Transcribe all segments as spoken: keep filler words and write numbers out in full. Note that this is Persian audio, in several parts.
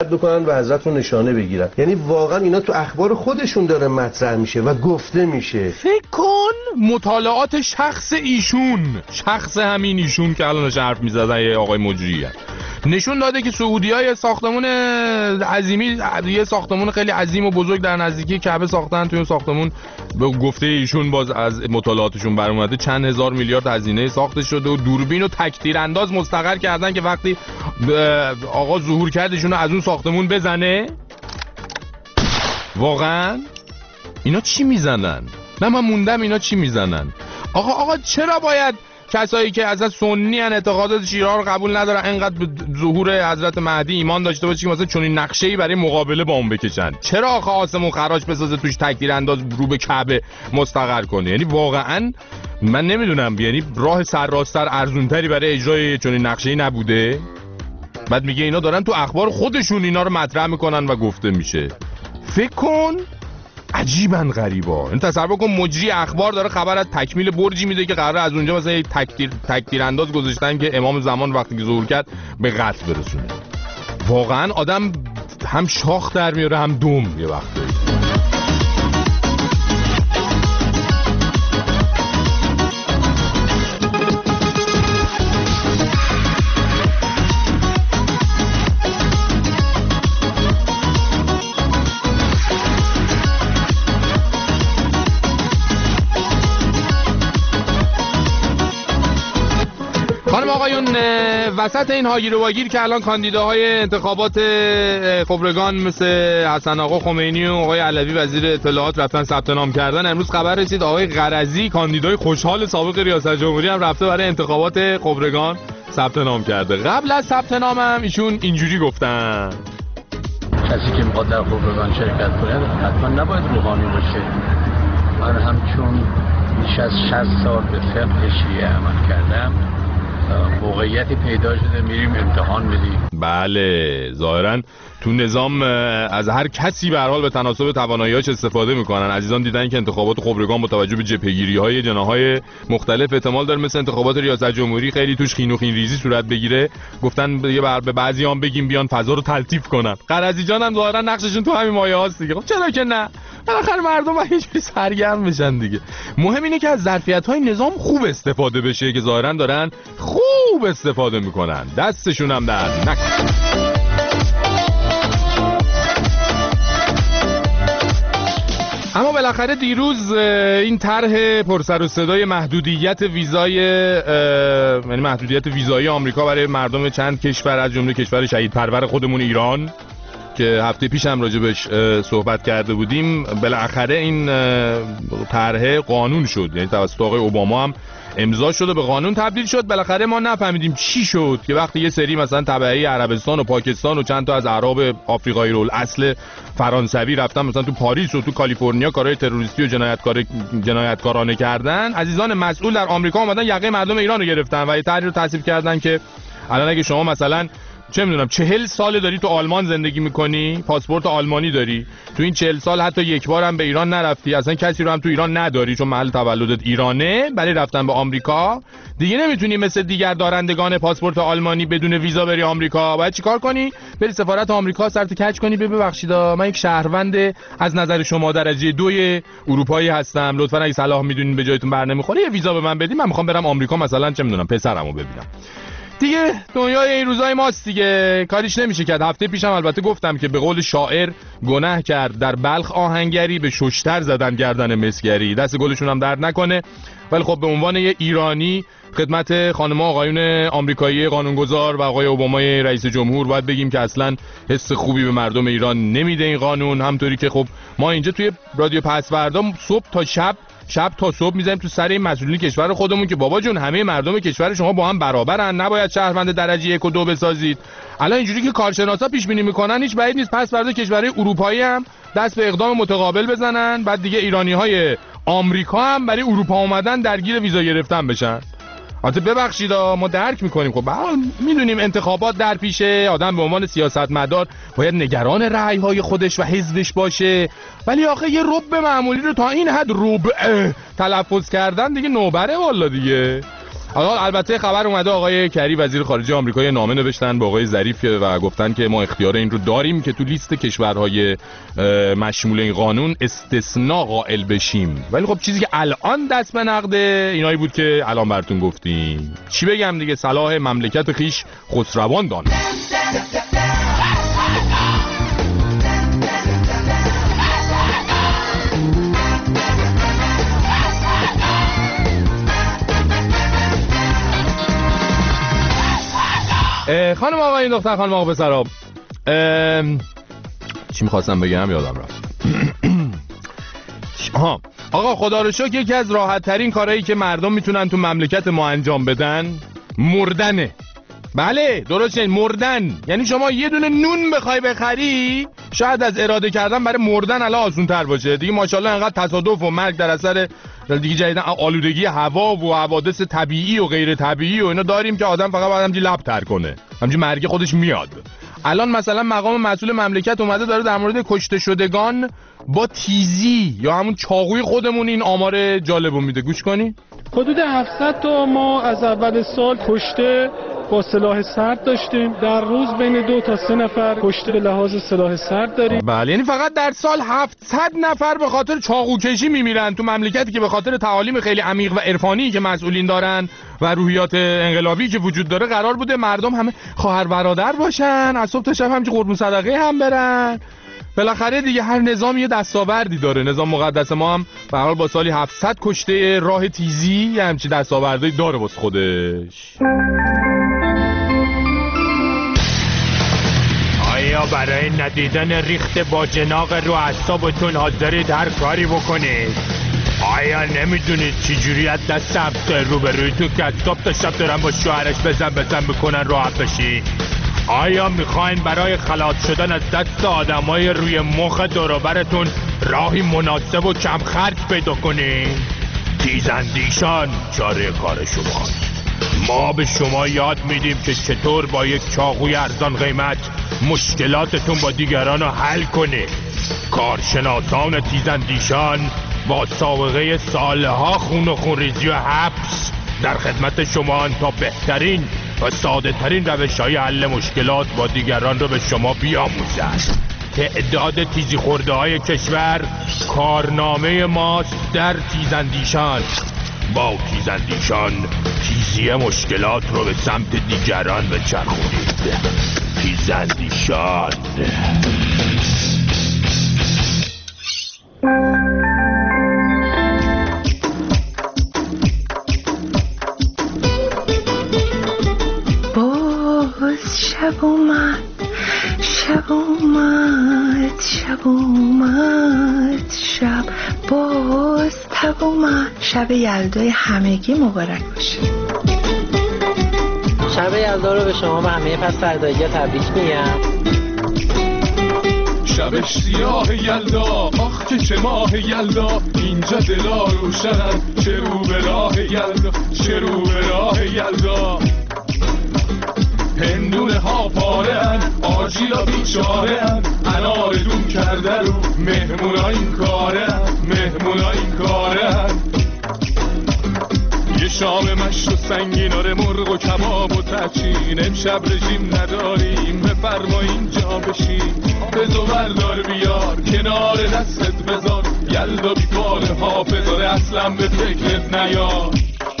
بکنن و ازتون نشانه بگیرن. یعنی واقعا اینا تو اخبار خودشون داره مطرح میشه و گفته میشه. فکر کن مطالعات شخص ایشون، شخص همین ایشون که الان حرف میزدن یه آقای مجری نشون داده که سعودی‌ها یه ساختمون عظیمی، یه ساختمون خیلی عظیم و بزرگ در نزدیکی کعبه ساختن. توی اون ساختمون به گفته ایشون باز از مطالعاتشون برام اومده چند هزار میلیارد هزینه ساختش شده و دوربین و تک‌تیر انداز مستقر کردن که وقتی آقا ظهور کردشون از اون ساختمون بزنه. واقعا اینا چی میزنن؟ نه من موندم اینا چی میزنن. آقا آقا چرا باید کسایی که از سنی ان اعتقادات شیعه رو قبول ندارن اینقدر به ظهور حضرت مهدی ایمان داشته باشه که مثلا چنین نقشه‌ای برای مقابله با اون بکشن؟ چرا آخه آسمون خراج بسازه توش تک‌تیر انداز رو به کعبه مستقر کنه؟ یعنی واقعا من نمیدونم، یعنی راه سرراست‌تر ارزونتری برای اجرای چنین نقشه‌ای نبوده؟ بعد میگه اینا دارن تو اخبار خودشون اینا رو مطرح میکنن و گفته میشه. فکر کن عجیبن غریبا. این تصور کن مجری اخبار داره خبر از تکمیل برجی میده که قراره از اونجا مثلا یک تکتیر تکتیر انداز گذاشتن که امام زمان وقتی که ظهور کرد به قتل برسونه. واقعا آدم هم شاخ در میاره هم دوم یه وقتی. خانم آقایون، وسط این هاگیر و واگیر که الان کاندیداهای انتخابات خبرگان مثل حسن آقا خمینی و آقای علوی وزیر اطلاعات رفتن ثبت نام کردن، امروز خبر رسید آقای قرضی کاندیدای خوشحال سابق ریاست جمهوری هم رفته برای انتخابات خبرگان ثبت نام کرده. قبل از ثبت نام هم ایشون اینجوری گفتن: کسی که میخواد در خبرگان شرکت کنه حتما نباید روحانی باشه. من همچون بیش از شصت سال به فقه شیعه عمل کردم، موقعیتی پیدا شده میریم امتحان میدیم. بله ظاهرا تو نظام از هر کسی به هر حال به تناسب توانایی‌هاش استفاده میکنن. عزیزان دیدن که انتخابات خبرگان با توجه به جبهه‌گیری‌های جناح‌های مختلف احتمال داره مثل انتخابات ریاست جمهوری خیلی توش خین و خین ریزی صورت بگیره. گفتن یه بر به بعضیام بگیم بیان فضا رو تلطیف کنن. قرضی جان هم ظاهرا نقششون تو همین مایه‌هاست دیگه. خب چرا که نه؟ بالاخره مردم باید یه جوری سرگرم بشن دیگه. مهم اینه که از ظرفیت‌های نظام خوب استفاده بشه که ظاهرا دارن خوب استفاده میکنن. دستشون هم درد نکنه. اما بالاخره دیروز این طرح پرسر و صدای محدودیت ویزای یعنی محدودیت ویزایی آمریکا برای مردم چند کشور از جمله کشور شهید پرور خودمون ایران که هفته پیش هم راجبش صحبت کرده بودیم، بالاخره این طرح قانون شد. یعنی توسط آقای اوباما هم امضا شد و به قانون تبدیل شد. بالاخره ما نفهمیدیم چی شد که وقتی یه سری مثلا تبعی عربستان و پاکستان و چند تا از اعراب آفریقایی رول اصل فرانسوی رفتن مثلا تو پاریس و تو کالیفرنیا کارهای تروریستی و جنایتکار جنایتکارانه کردن، عزیزان مسئول در آمریکا اومدن یقه مردم ایران رو گرفتن و یه طرحی رو تصویب کردن که الان اگه شما مثلا چه میدونم چهل سال داری تو آلمان زندگی میکنی، پاسپورت آلمانی داری، تو این چهل سال حتی یک بار هم به ایران نرفتی، اصلا کسی رو هم تو ایران نداری چون محل تولدت ایرانه، برای رفتن به آمریکا دیگه نمیتونی مثل دیگر دارندگان پاسپورت آلمانی بدون ویزا بری آمریکا. باید چیکار کنی؟ بری سفارت آمریکا سرت کج کنی، ببخشید من یک شهروند از نظر شما درجه دوی اروپایی هستم، لطفا اگه صلاح میدونین به جایتون برنمیخوره یه ویزا به من بدین، من میخوام برم آمریکا مثلا چه میدونم پسرمو ببینم. دیگه دنیای این روزای ماست دیگه، کاریش نمیشه کرد. هفته پیشم البته گفتم که به قول شاعر گناه کرد در بلخ آهنگری، به ششتر زدن گردن مسگری، دست گلشون هم درد نکنه. ولی خب به عنوان یه ایرانی خدمت خانم آقایون آمریکایی قانونگذار و آقای اوبامای رئیس جمهور باید بگیم که اصلا حس خوبی به مردم ایران نمیده این قانون. همطوری که خب ما اینجا توی رادیو پسوردا صبح تا شب شب تا صبح میذاریم تو سر این مسئولین کشور خودمون که بابا جون همه مردم کشور شما با هم برابرن، نباید شهروند درجه یک و دو بسازید. الان اینجوری که کارشناسا پیش بینی میکنن هیچ بعید نیست پس فردا کشورهای اروپایی هم دست به اقدام متقابل بزنن، بعد دیگه ایرانی‌های آمریکا هم برای اروپا اومدن درگیر ویزا گرفتن بشن. البته ببخشید ما درک میکنیم، خب میدونیم انتخابات در پیشه، آدم به عنوان سیاستمدار باید نگران رأی‌های خودش و حزبش باشه، ولی آخه یه ربع معمولی رو تا این حد ربع تلفظ کردن دیگه نوبره والا دیگه. حالا البته خبر اومده آقای کری وزیر خارجه آمریکا نامه نوشتن به آقای ظریف و گفتن که ما اختیار این رو داریم که تو لیست کشورهای مشمول این قانون استثناء قائل بشیم. ولی خب چیزی که الان دست به نقده اینایی بود که الان براتون گفتیم. چی بگم دیگه، صلاح مملکت خیش خسروان دان. خانم آقا این دختر خانم آقا پسرا چی میخواستم بگم یادم رفت. آها آقا خدا رو شکر یکی از راحت ترین کارهایی که مردم میتونن تو مملکت ما انجام بدن مردنه. بله درسته، مردن. یعنی شما یه دونه نون بخوای بخری شاید از اراده کردن برای مردن الان آسون تر باشه دیگه. ماشاءالله انقدر تصادف و مرگ در اثر دیگه جدیدن آلودگی هوا و حوادث طبیعی و غیر طبیعی و اینا داریم که آدم فقط باید همینجوری لب تر کنه، همینجوری مرگ خودش میاد. الان مثلا مقام مسئول مملکت اومده داره در مورد کشته شدگان با تیزی یا همون چاقوی خودمون این آمار جالبو میده. گوش کنی. حدود هفتصد تا ما از اول سال کشته با سلاح سرد داشتیم. در روز بین دو تا سه نفر کشته به لحاظ سلاح سرد داریم. بله یعنی فقط در سال هفتصد نفر به خاطر چاقو کشی میمیرن تو مملکتی که به خاطر تعالیم خیلی عمیق و عرفانی که مسئولین دارن و روحیات انقلابی که وجود داره قرار بوده مردم همه خواهر برادر باشن، از صبح تا شب همچین قربون صدقه هم برن. بالاخره دیگه هر نظام یه دستاوردی داره. نظام مقدس ما هم به هر حال با سالی هفتصد کشته راه تیزی یه همچین دستاوردی داره واسه خودش. آیا برای ندیدن ریخت با جناق رو اعصابتون حاضرید هر کاری بکنید؟ آیا نمیدونید چی جوری از دست همسایه روبرویتون که از صبح تا شب دارن با شوهرش بزن بزن بکنن راحت بشید؟ آیا میخواین برای خلاص شدن از دست آدمای روی مخ دوروبرتون راهی مناسب و کم خرج پیدا کنین؟ تیزاندیشان چاره کار شماست. ما به شما یاد میدیم که چطور با یک چاقوی ارزان قیمت مشکلاتتون با دیگران رو حل کنید. کارشناسان تیزاندیشان با سابقه سالها خون و خونریزی و حبس در خدمت شما تا بهترین و ساده ترین روش های حل مشکلات با دیگران رو به شما بیاموزند. تعداد تیزی خورده های کشور کارنامه ماست در تیزاندیشان. با تیزاندیشان تیزی مشکلات رو به سمت دیگران بچرخونید. تیزاندیشان. باز شب اومد شب اومد شب اومد شب باز تب اومد. شب یلدای همگی مبارک باشه. شب یلدا رو به شما و همه پس فردایی تبریک میگم. شبش سیاه یلدا آخ که چه ماه یلدا، اینجا دلا روشنن چه رو به راه یلدا، چه رو به راه یلدا. هندونه ها پاره ان آجیلا بیچاره ان، انار دون کرده رو مهمونا این کاره ان، مهمونا این کاره ان. یه شام مشت و سنگین آره مرغ و کباب و تچین، امشب رژیم نداریم بفرما اینجا بشین. حافظ و بردار بیار کنار دستت بذار، یلدا بی پاره حافظاره اصلا به فکرت نیار.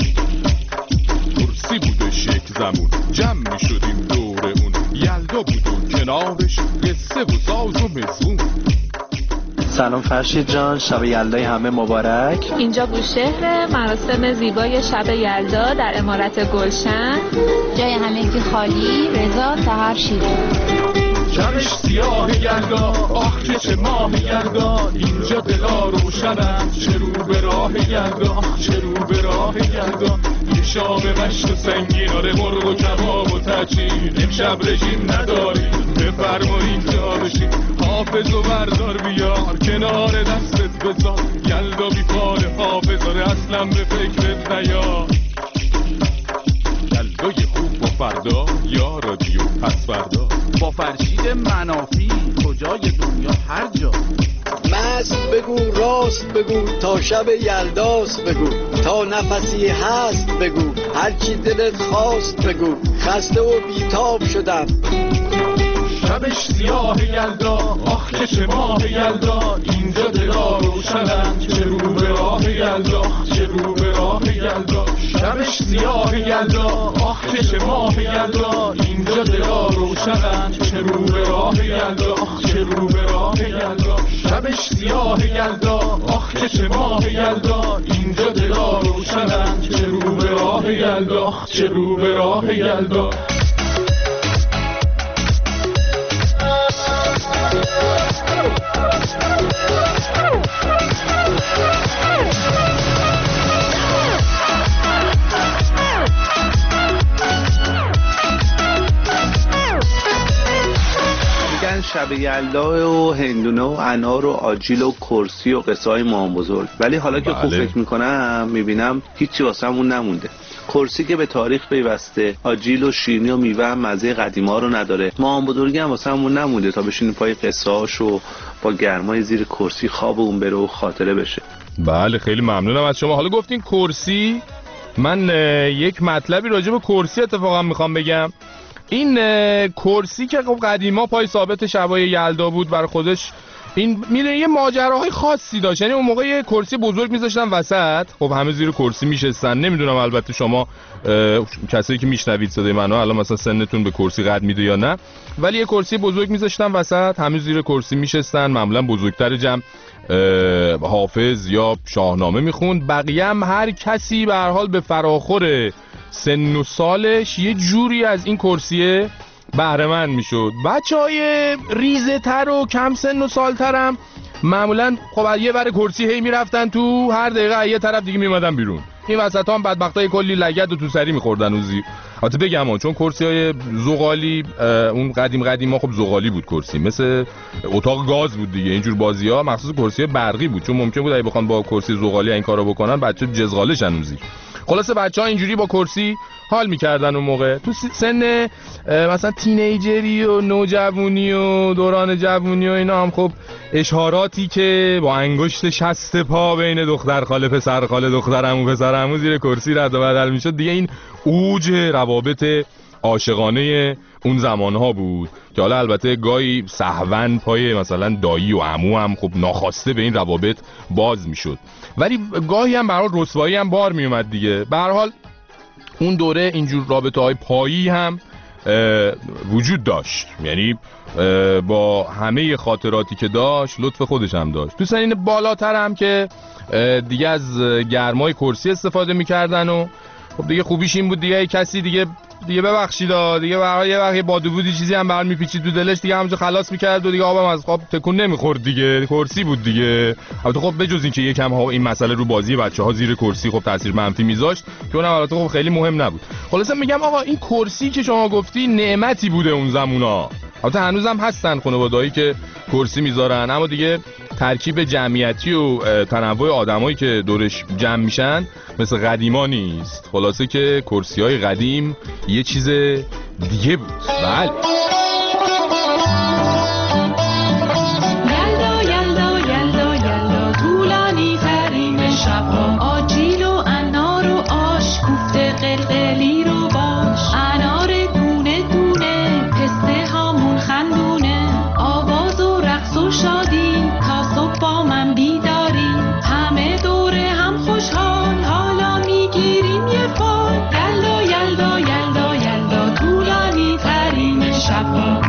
کرسی بودش یک زمون جمع می شدیم دور اون، یلدا بود و کنارش قصه و ساز و مزون. سلام فرشید جان، شب یلدای همه مبارک. اینجا بوشهر، مراسم زیبای شب یلدا در عمارت گلشن. جای همگی خالی، رضا سحر شیرین. شبش سیاه یلدا آخ که چه ماه یلدا، اینجا دلا روشنن چه رو به راه یلدا، آخ چه رو به راه یلدا. یه شام مشت و سنگین آره مرغ و کباب و تچین، امشب رژیم نداریم بفرما اینجا بشین. حافظ و بردار بیار کنار دستت بذار، یلدا بی پاره حافظاره اصلا به فکرت نیار. یلدای خوب و فردا یا رادیو پس فردا، با فرشید منافی کجای دنیا هر جا. مست بگو را یلداست بگو، تا شب یلداست بگو، تا نفسی هست بگو، هرچی دلت خواست بگو، خسته و بیتاب شدم. شبش سیاه یلدا، آخ که چه ماه یلدا، اینجا دلا روشنن چه رو به راه یلدا، چه رو به راه یلدا. شبش سیاه یلدا، آخ که چه ماه یلدا، اینجا دلا روشنن چه رو به راه یلدا، چه رو به راه یلدا. شبش سیاه یلدا، آخ که چه ماه یلدا، اینجا دلا روشنن چه رو به راه یلدا، چه رو به راه یلدا. شب یلدا و هندونه و انار و آجیل و کرسی و قصه های مام بزرگ، ولی حالا که خوب فکر میکنم میبینم هیچی واسه همون نمونده. کرسی که به تاریخ پیوسته، آجیل و شیرینی و میوه هم مزه قدیما رو نداره، مام بزرگی هم واسه همون نمونده تا بشینیم پای قصه هاشو با گرمای زیر کرسی خواب اون بره و خاطره بشه. بله خیلی ممنونم از شما. حالا گفتین کرسی، من یک مطلبی راجع به کرسی اتفاقا میخوام بگم. این کرسی که خب قدیما پای ثابت شبای یلدا بود برای خودش، این میره یه ماجراهای خاصی داشت. یعنی اون موقع یه کرسی بزرگ میذاشتن وسط، خب همه زیر کرسی میشستن. نمیدونم البته شما کسایی که میشنوید صدای منو الان مثلا سنتون به کرسی قد میده یا نه، ولی یه کرسی بزرگ میذاشتن وسط، همه زیر کرسی میشستن. معمولا بزرگتر جمع حافظ یا شاهنامه میخوند، بقیه هم هر کسی به هر حال به فراخور سن و سالش یه جوری از این کرسیه بهره مند میشد. بچهای ریزه تر و کم سن و سال ترم معمولا خب یه ور کرسی هی میرفتن تو، هر دقیقه یه طرف دیگه میومدن بیرون. این وسط هم بدبختای کلی لگد و تو سری میخوردن و زیر. البته بگم ها، چون کرسی های زغالی اون قدیم قدیم ها خب زغالی بود کرسی، مثل اتاق گاز بود دیگه. اینجور بازی ها مخصوص کرسی برقی بود، چون ممکن بود اگه بخوان با کرسی زغالی این کارو بکنن بچه جزغالشن اون زیر. خلاصه بچه‌ها اینجوری با کرسی حال می‌کردن اون موقع. تو سن مثلا تینیجری و نوجوانی و دوران جوونی و اینا هم خب اشاراتی که با انگشت شست پا بین دختر خاله پسر خاله دختر عمو پسر عمو زیر کرسی رد و بدل میشد دیگه. این اوج روابط عاشقانه اون زمانها بود که حالا البته گاهی سهون پای مثلا دایی و عمو هم خب ناخواسته به این روابط باز میشد، ولی گاهی هم برای رسوایی هم بار میومد دیگه. به هر حال اون دوره اینجور رابطه های پایی هم وجود داشت، یعنی با همه خاطراتی که داشت لطف خودش هم داشت. تو سنین بالاتر هم که دیگه از گرمای کرسی استفاده میکردن و خب دیگه خوبیش این بود دیگه کسی دیگه دیگه ببخشید دیگه برای یه وقت بادوبودی چیزی هم برمی پیچید تو دلش دیگه همونجا خلاص میکرد و دیگه آبم از خواب تکون نمیخورد دیگه، کرسی بود دیگه. البته خب بجز این که یکم ها این مسئله رو بازی بچه‌ها زیر کرسی خب تاثیر منفی میذاشت که اونم البته خب خیلی مهم نبود. خلاصه میگم آقا این کرسی که شما گفتی نعمتی بوده اون زمونا. البته هنوزم هستن خانواده‌ای که کرسی میذارن، اما دیگه ترکیب جمعیتی و تنوع آدمایی که دورش جمع میشن مثل قدیما نیست. خلاصه که کرسی‌های قدیم یه چیز دیگه بود. بله یلدا یلدا یلدا یلدا طولانی ترین شب‌ها، آجیل و انار و آش، کوفته قلقلی رو باش، انار دونه دونه، پسته هامون خندونه، آواز و رقص و شادی تا صبح با من بیداری، همه دوره هم خوشحال حالا میگیریم یه فال. یلدا یلدا یلدا یلدا طولانی ترین شب‌ها.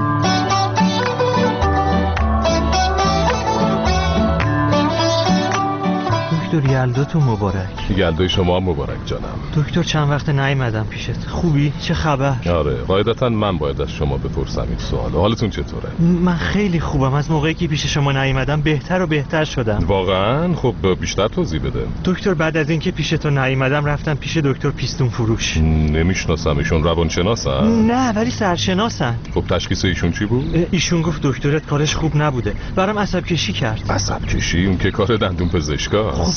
دکتر یلداتون مبارک. یلدای شما مبارک جانم. دکتر چند وقت نیومدم پیشت، خوبی؟ چه خبر؟ آره قاعدتا من باید از شما بپرسم این سوالو. حالتون چطوره؟ من خیلی خوبم، از موقعی که پیش شما نیومدم بهتر و بهتر شدم. واقعا؟ خب بیشتر توضیح بده. دکتر بعد از اینکه پیشتون نیومدم رفتم پیش دکتر پیستون فروش. نمیشناسم، ایشون روانشناسن؟ نه ولی سرشناسن. خب تشخیص ایشون چی بود؟ ایشون گفت دکترت کارش خوب نبوده، برام عصب کشی کرد. عصب کشی؟ اون که کار دندون پزشکاست. خب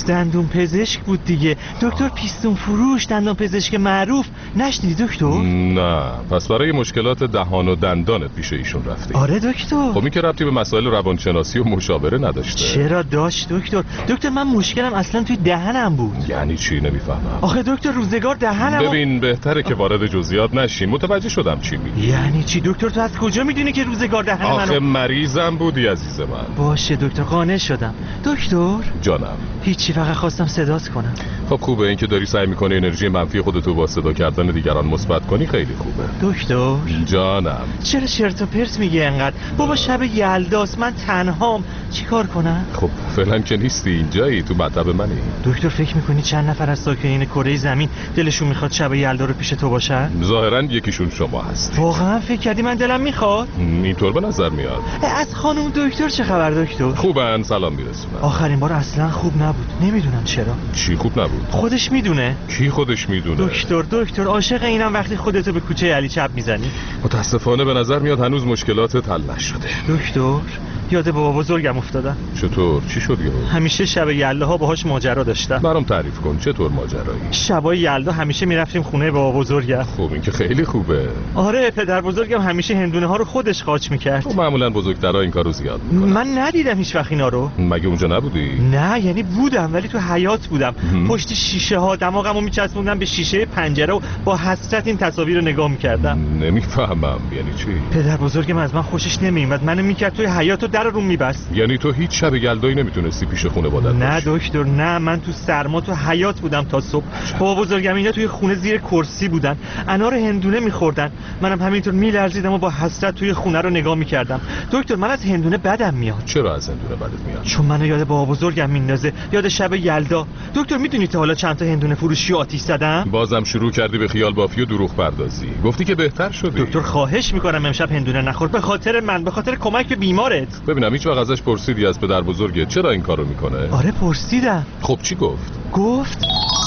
دندون پزشک بود دیگه، دکتر پیستون فروش، دندون پزشک معروف. نشنیدی دکتر؟ نه، پس برای مشکلات دهان و دندانت پیش ایشون رفتی؟ آره دکتر. خب این که ربطی به مسائل روانشناسی و مشاوره نداشته. چرا داشت دکتر؟ دکتر من مشکلم اصلا توی دهنم بود. یعنی چی؟ نمیفهمم. آخه دکتر روزگار دهنم ببین بهتره که وارد جزئیات نشیم. متوجه شدم چی میگی. یعنی چی دکتر؟ تو از کجا میدونی که روزگار دهن منو؟ آخه مریضم بودی عزیز من. باشه دکتر، قانع شدم. دکتر جانم. هیچی، فقط خواستم صدات کنم. خب خوبه این که داری سعی میکنی انرژی منفی خودتو با صدا کردن دیگران مثبت کنی، خیلی خوبه. دکتر جانم. چرا چرت و پرت میگی انقدر؟ بابا شب یلداست، من تنهام، چیکار کنم؟ خب فعلا که نیستی اینجایی، تو مطب منی. دکتر فکر میکنی چند نفر از ساکنین کره زمین دلشون میخواد شب یلدا رو پیش تو باشن؟ ظاهرا یکیشون شما هست. واقعا فکر کردی من دلم میخواد؟ اینطور به نظر میاد. از خانم دکتر چه خبر دکتر؟ خوبن، سلام میرسونم. آخرین بار اصلا خوب نبود، نمیدونم چرا. چی خوب نبود؟ خودش میدونه. کی خودش میدونه؟ دکتر دکتر عاشق اینم وقتی خودتو به کوچه علی چپ میزنی. متاسفانه به نظر میاد هنوز مشکلاتت حل نشده. دکتر یاد بابا بزرگم افتادم. چطور؟ چی شد یهو؟ همیشه شب یلداها باهاش ماجرا داشتم. برام تعریف کن، چطور ماجرایی؟ شبای یلدا همیشه میرفتیم خونه بابا بزرگم. خب این که خیلی خوبه. آره پدر بزرگم همیشه هندونه ها رو خودش قاچ میکرد. خب معمولا بزرگترها این کارو زیاد میکنن. من ندیدم هیچ وقت اینا رو. مگه اونجا نبودی؟ نه یعنی بودم ولی تو حیاط بودم. هم. پشت شیشه ها دماغمو میچسبوندم به شیشه پنجره و با حسرت این تصاویر رو نگاه میکردم. نمیفهمم یعنی چی؟ پدر بزرگم از من خوشش نمیومد، منو میکرد توی حیاط و در رو میبست. یعنی تو هیچ شب یلدایی نمیتونستی پیش خونه بادت باشی؟ نه دکتر نه، من تو سرما تو حیاط بودم تا صبح. بابا بزرگم اینا توی خونه زیر کرسی بودن، انار هندونه میخوردن، منم همینطور میلرزیدم و با حسرت توی خونه رو نگاه میکردم. دکتر من از هندونه بدم میاد. چرا از هندونه بدت میاد؟ چون منو یاد بابا بزرگم میندازه، یاد شب یلدا. دکتر میدونی تا حالا چند تا هندونه فروشی و آتیش زدم؟ بازم شروع کردی به خیال بافی و دروغ پردازی. گفتی که بهتر شدی. دکتر خواهش میکنم امشب هندونه نخور، به خاطر من، به خاطر کمک به بیمارت. ببینم هیچ وقت ازش پرسیدی از پدر بزرگت چرا این کارو میکنه؟ آره پرسیدم. خب چی گفت؟ گفت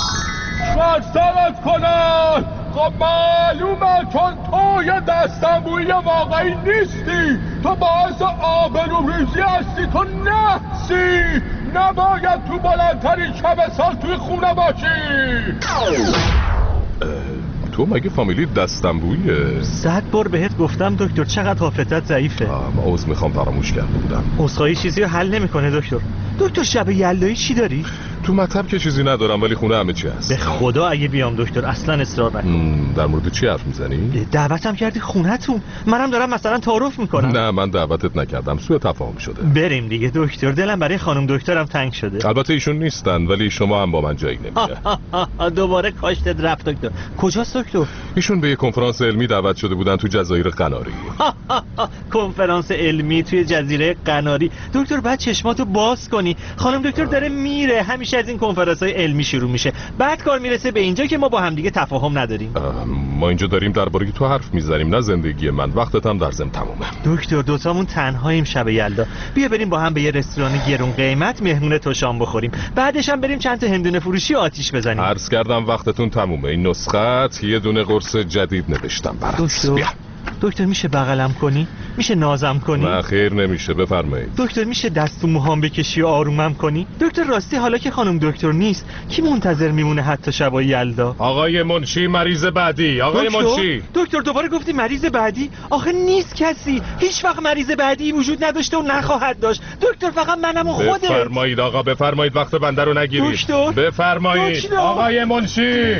شرطمت کنن. خب معلومه چون تو یه دستنبوی واقعی نیستی، تو باعث آبروریزی هستی، تو نحسی، نباید تو بلندترین شب سال توی خونه باشی. تو مگه فامیلی دستنبویه؟ صد بار بهت گفتم دکتر، چقدر حافظت ضعیفه. ما عذر میخوام، فراموش کرده بودم. عذرخواهی چیزی رو حل نمیکنه دکتر. دکتر شب یلدایی چی داری؟ تو مطب که چیزی ندارم ولی خونه همه چی هست. به خدا اگه بیام دکتر اصلا اصرار نکن. در مورد چی حرف میزنی؟ دعوتم کردی خونه‌تون، منم دارم مثلا تعارف میکنم. نه من دعوتت نکردم، سوء تفاهم شده. بریم دیگه دکتر، دلم برای خانم دکترم تنگ شده. البته ایشون نیستن ولی شما هم با من جایی نمیره. دوباره کاشتت رفت دکتر. کجاست دکتر؟ ایشون به یه کنفرانس علمی دعوت شده بودن تو جزایر قناری. کنفرانس علمی توی جزیره قناری؟ دکتر بعد چشماتو باز کنی، خانم دکتر داره میره، همیشه از این کنفرانس‌های علمی شروع میشه، بعد کار میرسه به اینجا که ما با هم دیگه تفاهم نداریم. ما اینجا داریم درباره تو حرف میزنیم نه زندگی من، وقتت هم در ضمن تمومه. دکتر دوتامون تنهاییم شب یلدا، بیا بریم با هم به یه رستوران گرون قیمت مهمون تو شام بخوریم، بعدش هم بریم چند تا هندونه فروشی آتیش بزنیم. عرض کردم وقتتون تمومه. این نسخت یه دونه قرص جدید نوشتم برات. دکتر بیا. دکتر میشه بغلم کنی؟ میشه نازم کنی؟ نه خیر نمیشه، بفرمایید. دکتر میشه دست تو موهام بکشی و آرومم کنی؟ دکتر راستی حالا که خانم دکتر نیست کی منتظر میمونه حتی شبای یلدا؟ آقای منشی مریض بعدی. آقای دکتر؟ منشی. دکتر دوباره گفتی مریض بعدی؟ آخه نیست کسی، هیچ وقت مریض بعدی وجود نداشته و نخواهد داشت. دکتر فقط منم و خودت. بفرمایید آقا، بفرمایید وقت بنده رو نگیرید. دکتر بفرمایید دکتر. آقای منشی.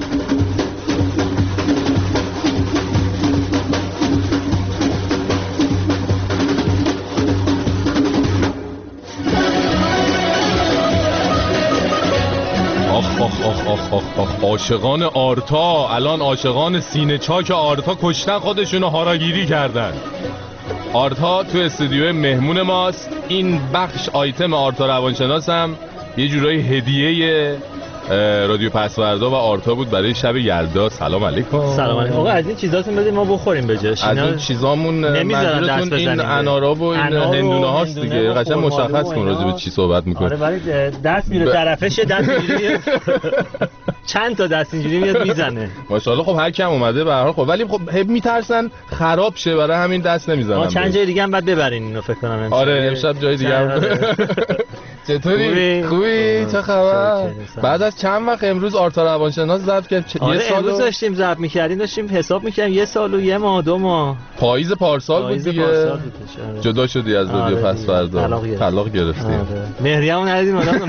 آخ آخ آخ آخ آخ آخ عاشقان آرتا، الان عاشقان سینه چاک آرتا کشتن خودشونو هاراگیری کردن. آرتا تو استودیو مهمون ماست. این بخش آیتم آرتا روانشناس هم یه جورایی هدیه رادیو پسوردا و آرتا بود برای شب یلدا. سلام علیکم. سلام علیکم. آقا از این چیزاتون بدید ما بخوریم به جاش. از این چیزامون منظورتون این انارا و این هندونه هاست دیگه. قشنگ مشخص کن راجع به چی صحبت می‌کنی. آره ولی دست میره طرفش، دست اینجوری چند تا دست اینجوری میاد میزنه. ماشاءالله. خب هر کم اومده به هر حال. خب ولی خب میترسن خراب شه، برای همین دست نمیزنن. ما چند جای دیگه هم بعد ببرین اینو فکر کنم امشب. آره امشب جای دیگه هم. چطوری؟ خوبی؟ چه خبر؟ بعد از چند وقت امروز آرتا روانشناس ضبط کرد چ... آره یه سال امروز داشتیم ضبط می‌کردیم، داشتیم حساب می‌کردیم یه سال و یه ماه دو ماه. پاییز پارسال بود دیگه. پارسال جدا شدی از رادیو پس فردا. طلاق, طلاق گرفتی. آره. مهریه‌مو ندیدیم آدم.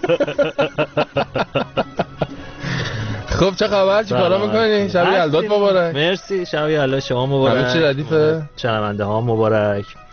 خب چه خبر؟ چیکارا می‌کنی؟ شب یلدات مبارک. مرسی، شب یلدا شما مبارک. همه چی ردیفه؟ شنونده ها مبارک.